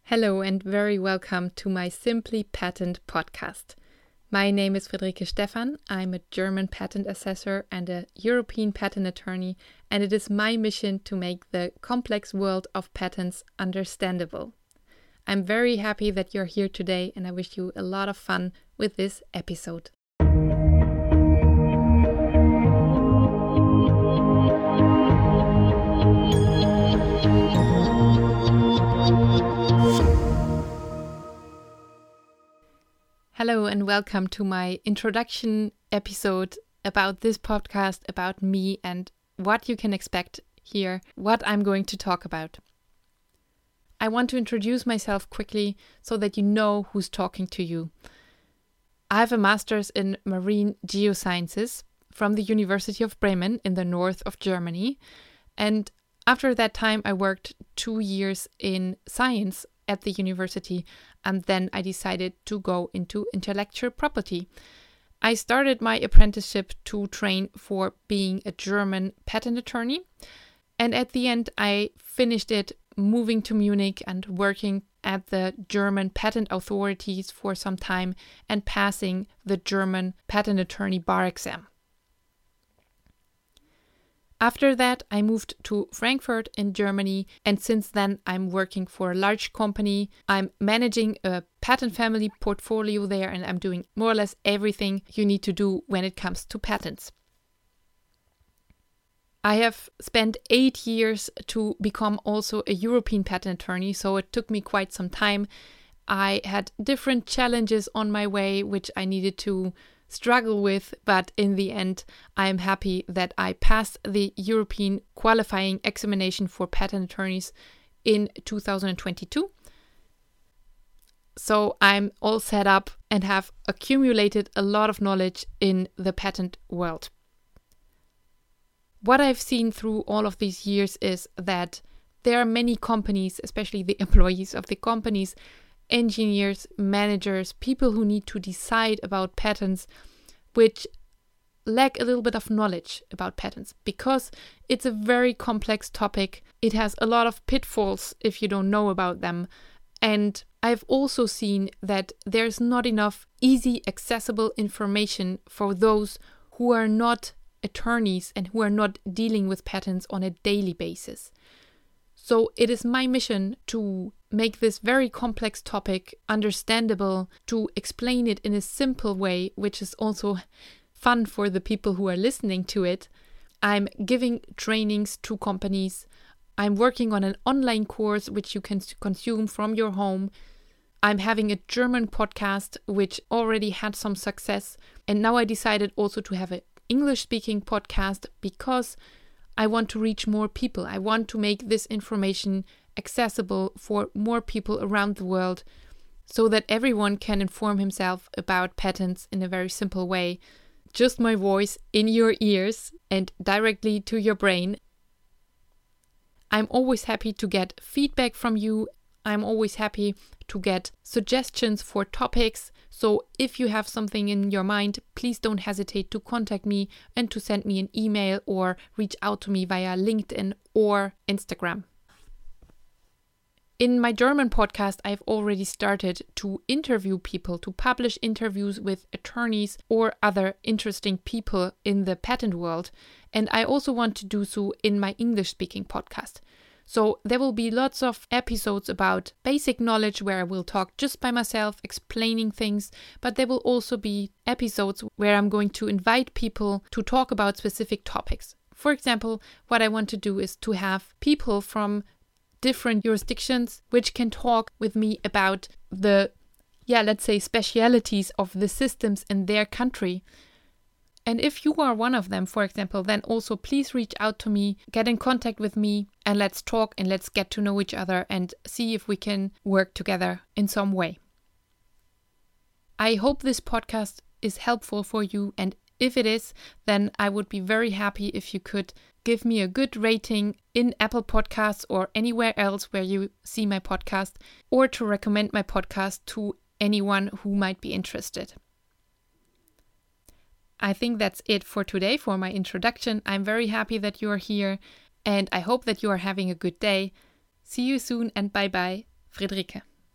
Hello and very welcome to my Simply Patent podcast. My name is Friederike Stephan. I'm a German patent assessor and a European patent attorney, and it is my mission to make the complex world of patents understandable. I'm very happy that you're here today, and I wish you a lot of fun with this episode. Hello and welcome to my introduction episode about this podcast, about me and what you can expect here, what I'm going to talk about. I want to introduce myself quickly so that you know who's talking to you. I have a master's in marine geosciences from the University of Bremen in the north of Germany. And after that time, I worked 2 years in science at the university, and then I decided to go into intellectual property. I started my apprenticeship to train for being a German patent attorney, and at the end I finished it moving to Munich and working at the German patent authorities for some time and passing the German patent attorney bar exam. After that, I moved to Frankfurt in Germany, and since then I'm working for a large company. I'm managing a patent family portfolio there, and I'm doing more or less everything you need to do when it comes to patents. I have spent 8 years to become also a European patent attorney, so it took me quite some time. I had different challenges on my way, which I needed to struggle with, but in the end, I am happy that I passed the European qualifying examination for patent attorneys in 2022. So I'm all set up and have accumulated a lot of knowledge in the patent world. What I've seen through all of these years is that there are many companies, especially the employees of the companies, engineers, managers, people who need to decide about patents, which lack a little bit of knowledge about patents because it's a very complex topic. It has a lot of pitfalls if you don't know about them. And I've also seen that there's not enough easy, accessible information for those who are not attorneys and who are not dealing with patents on a daily basis. So it is my mission to make this very complex topic understandable, to explain it in a simple way, which is also fun for the people who are listening to it. I'm giving trainings to companies. I'm working on an online course which you can consume from your home. I'm having a German podcast which already had some success. And now I decided also to have an English-speaking podcast because I want to reach more people. I want to make this information accessible for more people around the world so that everyone can inform himself about patents in a very simple way. Just my voice in your ears and directly to your brain. I'm always happy to get feedback from you. I'm always happy to get suggestions for topics. So if you have something in your mind, please don't hesitate to contact me and to send me an email or reach out to me via LinkedIn or Instagram. In my German podcast, I've already started to interview people, to publish interviews with attorneys or other interesting people in the patent world. And I also want to do so in my English-speaking podcast. So there will be lots of episodes about basic knowledge where I will talk just by myself, explaining things, but there will also be episodes where I'm going to invite people to talk about specific topics. For example, what I want to do is to have people from different jurisdictions which can talk with me about the, let's say, specialities of the systems in their country. And if you are one of them, for example, then also please reach out to me, get in contact with me, and let's talk and let's get to know each other and see if we can work together in some way. I hope this podcast is helpful for you, and if it is, then I would be very happy if you could give me a good rating in Apple Podcasts or anywhere else where you see my podcast, or to recommend my podcast to anyone who might be interested. I think that's it for today for my introduction. I'm very happy that you are here and I hope that you are having a good day. See you soon and bye-bye, Friederike.